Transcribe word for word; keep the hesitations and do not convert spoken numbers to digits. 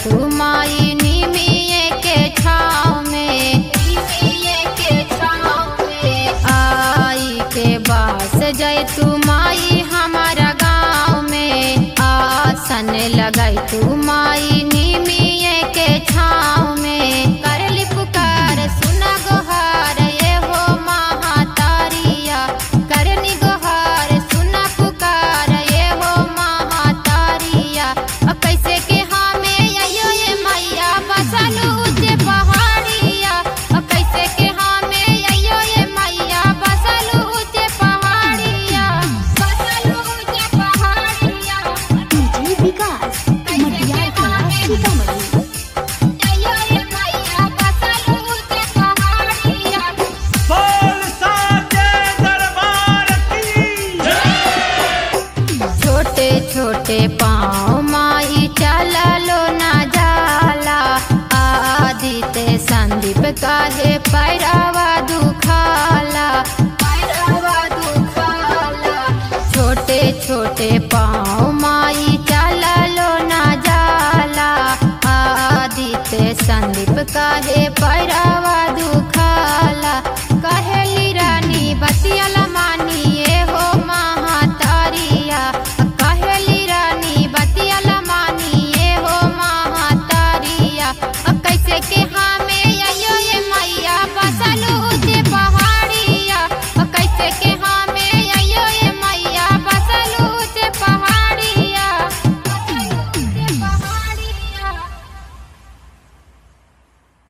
तू माई निमिये के छाँव में, निमिये के छाँव में आई के बास जय तू माई हमारा गाँव में, आसन लगाई तू माई निमिये के छाँव में। करली पुकार सुना गोहार ये हो महातारिया, करनी गोहार सुना पुकार ये हो महातारिया। कैसे के हमें अयो ये मैया बसलू ऊंचे पहाड़िया, कैसे के हमें अयो ये मैया बसलू ऊंचे पहाड़िया, बसलू ऊंचे पहाड़िया। डीजे विकास मटियार कला सीतामढ़ी। अयो ये मैया बसलू ऊंचे पहाड़िया। बोल साचे दरबार की छोटे छोटे पाँव माई चललो ना जाला, आदित्य संदीप काहे पैरावा दुखाला, पैरावा दुखाला। छोटे छोटे पाँव माई चललो ना जाला, आदित्य संदीप काहे पैरावा